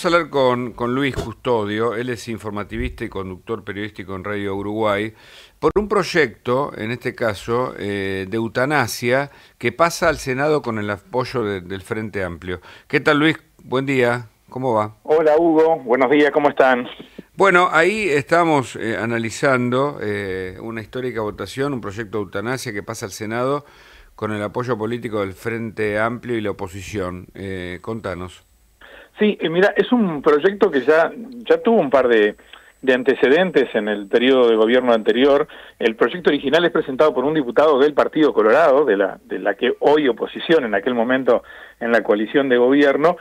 Vamos a hablar con Luis Custodio, él es informativista y conductor periodístico en Radio Uruguay, por un proyecto, en este caso, de eutanasia, que pasa al Senado con el apoyo del Frente Amplio. ¿Qué tal, Luis? Buen día, ¿cómo va? Hola, Hugo, buenos días, ¿cómo están? Bueno, ahí estamos analizando una histórica votación, un proyecto de eutanasia que pasa al Senado con el apoyo político del Frente Amplio y la oposición. Contanos. Sí, mira, es un proyecto que ya tuvo un par de antecedentes en el periodo de gobierno anterior. El proyecto original es presentado por un diputado del Partido Colorado, de la que hoy oposición, en aquel momento en la coalición de gobierno,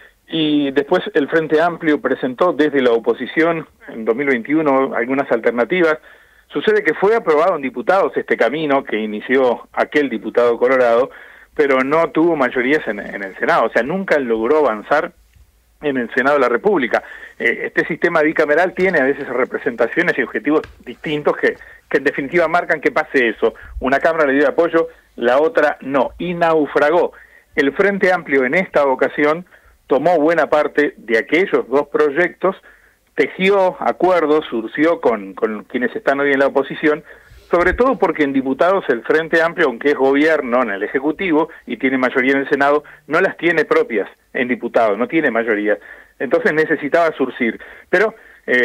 y después el Frente Amplio presentó desde la oposición en 2021 algunas alternativas. Sucede que fue aprobado en diputados este camino que inició aquel diputado Colorado, pero no tuvo mayorías en el Senado, o sea, nunca logró avanzar en el Senado de la República. Este sistema bicameral tiene a veces representaciones y objetivos distintos que en definitiva marcan que pase eso. Una Cámara le dio apoyo, la otra no, y naufragó. El Frente Amplio en esta ocasión tomó buena parte de aquellos dos proyectos, tejió acuerdos, surció con quienes están hoy en la oposición, sobre todo porque en diputados el Frente Amplio, aunque es gobierno en el Ejecutivo y tiene mayoría en el Senado, no las tiene propias en diputados, no tiene mayoría. Entonces necesitaba surcir. Pero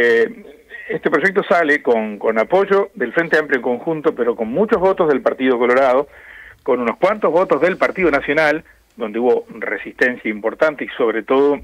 este proyecto sale con apoyo del Frente Amplio en conjunto, pero con muchos votos del Partido Colorado, con unos cuantos votos del Partido Nacional, donde hubo resistencia importante y sobre todo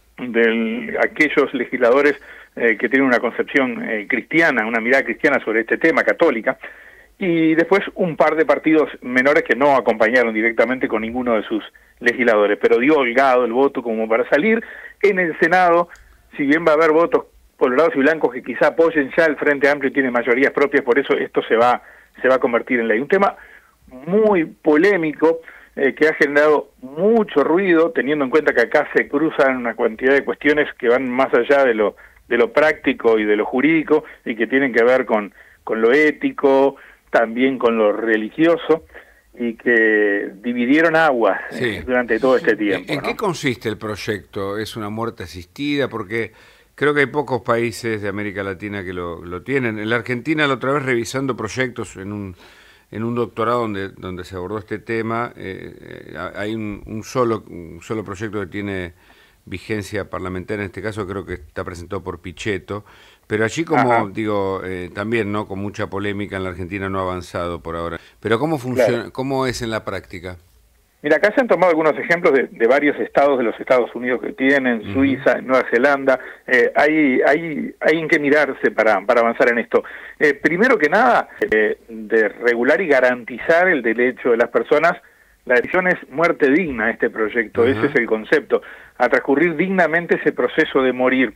de aquellos legisladores que tienen una concepción cristiana, una mirada cristiana sobre este tema, católica, y después un par de partidos menores que no acompañaron directamente con ninguno de sus legisladores, pero dio holgado el voto como para salir. En el Senado, si bien va a haber votos colorados y blancos que quizá apoyen ya el Frente Amplio y tiene mayorías propias, por eso esto se va a convertir en ley. Un tema muy polémico, que ha generado mucho ruido, teniendo en cuenta que acá se cruzan una cantidad de cuestiones que van más allá de lo práctico y de lo jurídico, y que tienen que ver con lo ético, también con lo religioso, y que dividieron aguas durante todo este tiempo. ¿En qué consiste el proyecto? ¿Es una muerte asistida? Porque creo que hay pocos países de América Latina que lo tienen. En la Argentina, la otra vez revisando proyectos en un doctorado donde se abordó este tema, hay un solo proyecto que tiene vigencia parlamentaria, en este caso creo que está presentado por Pichetto, pero allí también no con mucha polémica en la Argentina no ha avanzado por ahora. Pero ¿cómo funciona? Claro. ¿Cómo es en la práctica? Mira, acá se han tomado algunos ejemplos de varios estados de los Estados Unidos que tienen, Suiza, Nueva Zelanda. Hay en qué mirarse para avanzar en esto. Primero que nada, de regular y garantizar el derecho de las personas. La decisión es muerte digna, este proyecto, ese es el concepto, a transcurrir dignamente ese proceso de morir.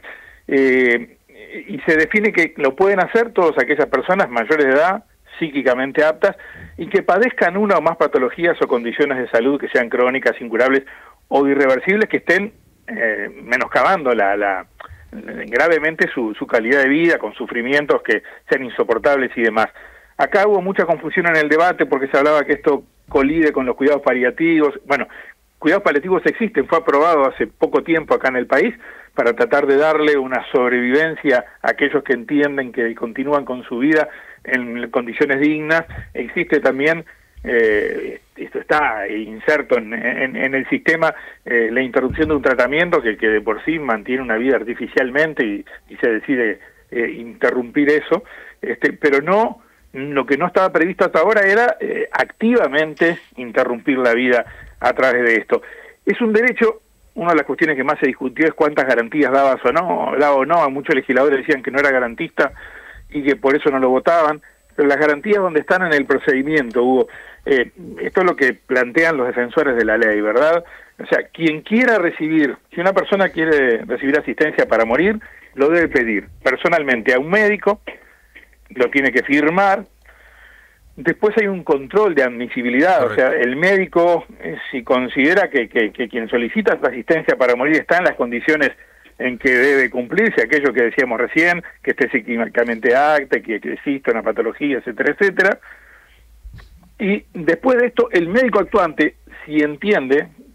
Y se define que lo pueden hacer todas aquellas personas mayores de edad, psíquicamente aptas, y que padezcan una o más patologías o condiciones de salud que sean crónicas, incurables o irreversibles, que estén menoscabando gravemente su calidad de vida, con sufrimientos que sean insoportables y demás. Acá hubo mucha confusión en el debate porque se hablaba que esto colide con los cuidados paliativos. Bueno, cuidados paliativos existen, fue aprobado hace poco tiempo acá en el país para tratar de darle una sobrevivencia a aquellos que entienden que continúan con su vida en condiciones dignas. Existe también, esto está inserto en el sistema, la interrupción de un tratamiento que de por sí mantiene una vida artificialmente y se decide interrumpir eso, pero no, lo que no estaba previsto hasta ahora era activamente interrumpir la vida a través de esto. Es un derecho. Una de las cuestiones que más se discutió es cuántas garantías daba o no. Muchos legisladores decían que no era garantista y que por eso no lo votaban, pero las garantías donde están en el procedimiento, Hugo. Esto es lo que plantean los defensores de la ley, ¿verdad? O sea, quien quiera recibir, si una persona quiere recibir asistencia para morir, lo debe pedir personalmente a un médico, lo tiene que firmar. Después hay un control de admisibilidad. Correcto. O sea, el médico, si considera que quien solicita esta asistencia para morir está en las condiciones en que debe cumplirse, aquello que decíamos recién, que esté psíquicamente apto, que exista una patología, etcétera, etcétera. Y después de esto, el médico actuante, si entiende,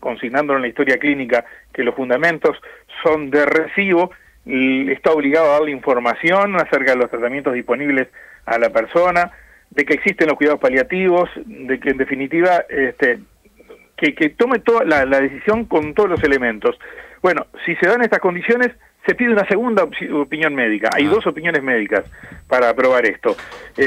consignándolo en la historia clínica que los fundamentos son de recibo, y está obligado a darle información acerca de los tratamientos disponibles a la persona, de que existen los cuidados paliativos, de que en definitiva que tome toda la decisión con todos los elementos. Bueno, si se dan estas condiciones, se pide una segunda opinión médica. Hay dos opiniones médicas para aprobar esto.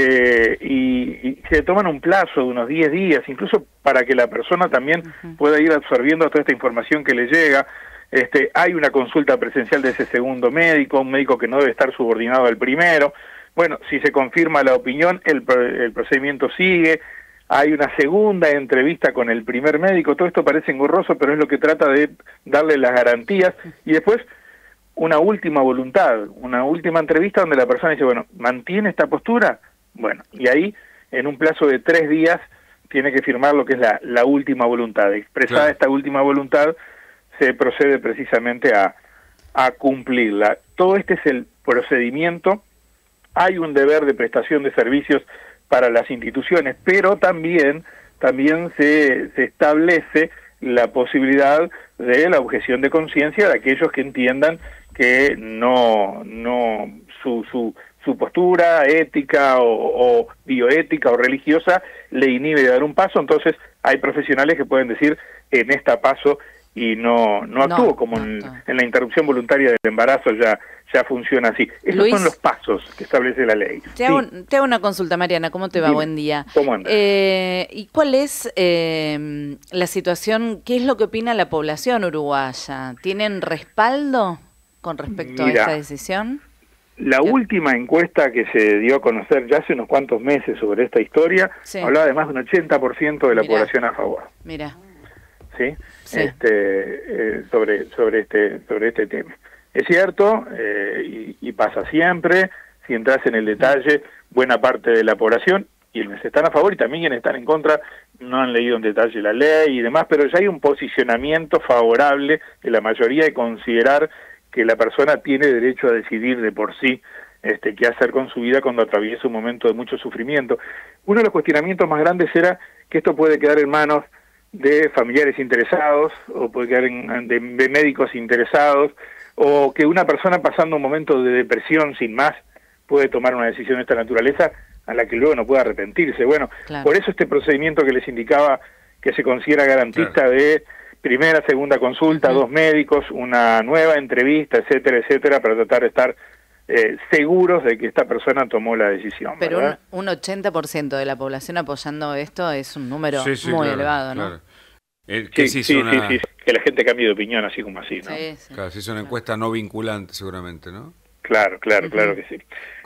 Y se toman un plazo de unos 10 días, incluso para que la persona también pueda ir absorbiendo toda esta información que le llega. Hay una consulta presencial de ese segundo médico, un médico que no debe estar subordinado al primero. Bueno, si se confirma la opinión, el procedimiento sigue. Hay una segunda entrevista con el primer médico. Todo esto parece engorroso, pero es lo que trata de darle las garantías. Y después una última voluntad, una última entrevista donde la persona dice, bueno, ¿mantiene esta postura? Bueno, y ahí, en un plazo de 3 días, tiene que firmar lo que es la última voluntad. Expresada esta última voluntad, se procede precisamente a cumplirla. Todo este es el procedimiento. Hay un deber de prestación de servicios para las instituciones, pero también se establece la posibilidad de la objeción de conciencia de aquellos que entiendan que su postura ética o bioética o religiosa le inhibe de dar un paso. Entonces hay profesionales que pueden decir, en esta paso y no actúo, como en la interrupción voluntaria del embarazo ya funciona así. Esos Luis, son los pasos que establece la ley. Te hago una consulta, Mariana, ¿cómo te va? Dime. Buen día. ¿Cómo andas? ¿Y cuál es la situación, qué es lo que opina la población uruguaya? ¿Tienen respaldo con respecto a esta decisión? La última encuesta que se dio a conocer ya hace unos cuantos meses sobre esta historia, hablaba de más de un 80% de la población a favor. Mira. ¿Sí? Sobre este tema. Es cierto, y pasa siempre, si entras en el detalle, buena parte de la población, y quienes están a favor y también quienes están en contra, no han leído en detalle la ley y demás, pero ya hay un posicionamiento favorable de la mayoría de considerar que la persona tiene derecho a decidir de por sí qué hacer con su vida cuando atraviesa un momento de mucho sufrimiento. Uno de los cuestionamientos más grandes era que esto puede quedar en manos de familiares interesados, o puede quedar de médicos interesados, o que una persona pasando un momento de depresión sin más puede tomar una decisión de esta naturaleza a la que luego no puede arrepentirse. Bueno, por eso este procedimiento que les indicaba que se considera garantista de primera, segunda consulta, 2 médicos, una nueva entrevista, etcétera, etcétera, para tratar de estar seguros de que esta persona tomó la decisión. Pero un 80% de la población apoyando esto es un número muy elevado, ¿no? Sí, que la gente cambie de opinión así como así, ¿no? Claro, si es una encuesta no vinculante seguramente, ¿no? Claro que sí.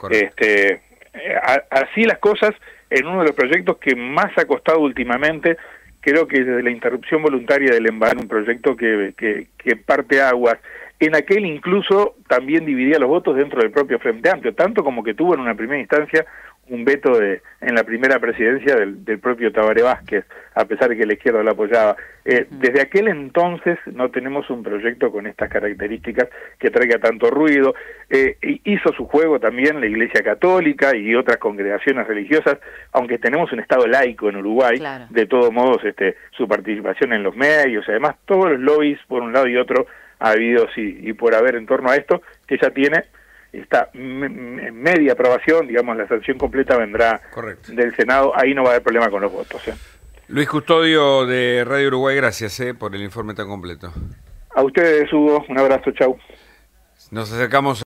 Así las cosas, en uno de los proyectos que más ha costado últimamente, creo que desde la interrupción voluntaria del embarazo, un proyecto que parte aguas. En aquel incluso también dividía los votos dentro del propio Frente Amplio, tanto como que tuvo en una primera instancia un veto en la primera presidencia del propio Tabaré Vázquez, a pesar de que la izquierda lo apoyaba. Desde aquel entonces no tenemos un proyecto con estas características que traiga tanto ruido. Hizo su juego también la Iglesia Católica y otras congregaciones religiosas, aunque tenemos un Estado laico en Uruguay, de todos modos su participación en los medios, además todos los lobbies por un lado y otro ha habido y por haber en torno a esto, que ya tiene esta media aprobación, digamos, la sanción completa vendrá del Senado, ahí no va a haber problema con los votos. Luis Custodio de Radio Uruguay, gracias por el informe tan completo. A ustedes, Hugo, un abrazo, chau. Nos acercamos